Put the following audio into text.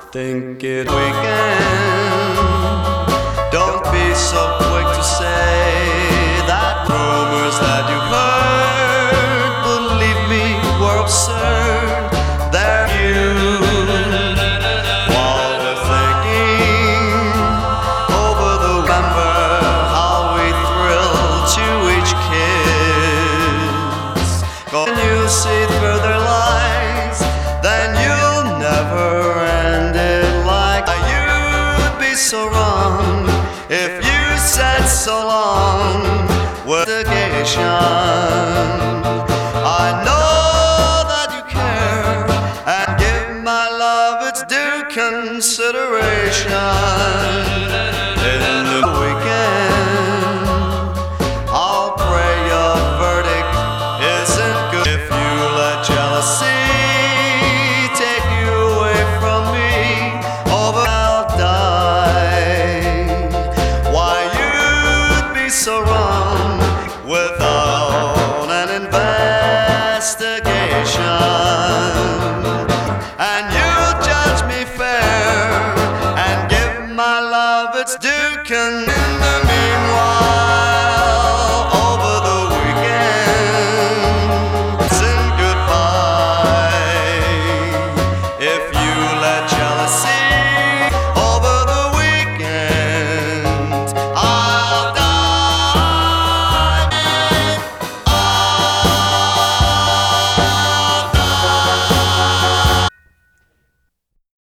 think it weekend. Don't be so quick to say that rumors that you heard, believe me, were absurd. They're you while we're thinking over the remember how we thrill to each kiss. When you see through their lies, then you'll never end it like you'd be so wrong if you said so long with negation. I know that you care and give my love its due consideration. In the weekend, I'll pray your verdict isn't good. If you let jealousy take you away from me, over I'll die. Why you'd be so wrong without